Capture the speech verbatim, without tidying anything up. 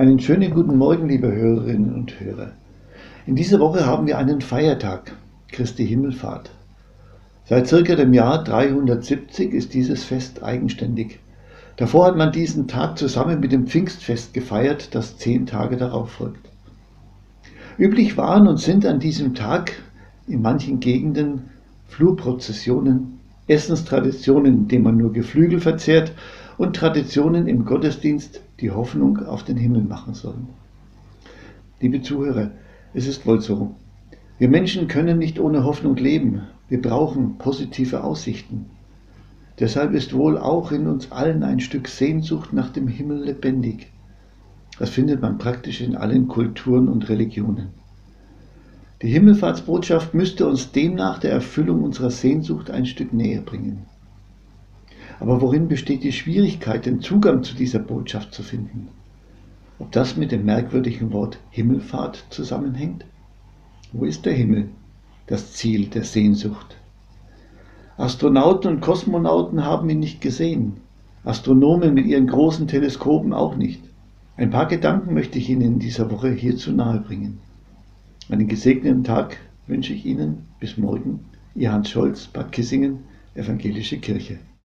Einen schönen guten Morgen, liebe Hörerinnen und Hörer. In dieser Woche haben wir einen Feiertag, Christi Himmelfahrt. Seit circa dem Jahr dreihundertsiebzig ist dieses Fest eigenständig. Davor hat man diesen Tag zusammen mit dem Pfingstfest gefeiert, das zehn Tage darauf folgt. Üblich waren und sind an diesem Tag in manchen Gegenden Flurprozessionen, Essenstraditionen, indem man nur Geflügel verzehrt, und Traditionen im Gottesdienst, die Hoffnung auf den Himmel machen sollen. Liebe Zuhörer, es ist wohl so. Wir Menschen können nicht ohne Hoffnung leben. Wir brauchen positive Aussichten. Deshalb ist wohl auch in uns allen ein Stück Sehnsucht nach dem Himmel lebendig. Das findet man praktisch in allen Kulturen und Religionen. Die Himmelfahrtsbotschaft müsste uns demnach der Erfüllung unserer Sehnsucht ein Stück näher bringen. Aber worin besteht die Schwierigkeit, den Zugang zu dieser Botschaft zu finden? Ob das mit dem merkwürdigen Wort Himmelfahrt zusammenhängt? Wo ist der Himmel, das Ziel der Sehnsucht? Astronauten und Kosmonauten haben ihn nicht gesehen, Astronomen mit ihren großen Teleskopen auch nicht. Ein paar Gedanken möchte ich Ihnen in dieser Woche hierzu nahebringen. Einen gesegneten Tag wünsche ich Ihnen. Bis morgen. Ihr Hans Scholz, Bad Kissingen, Evangelische Kirche.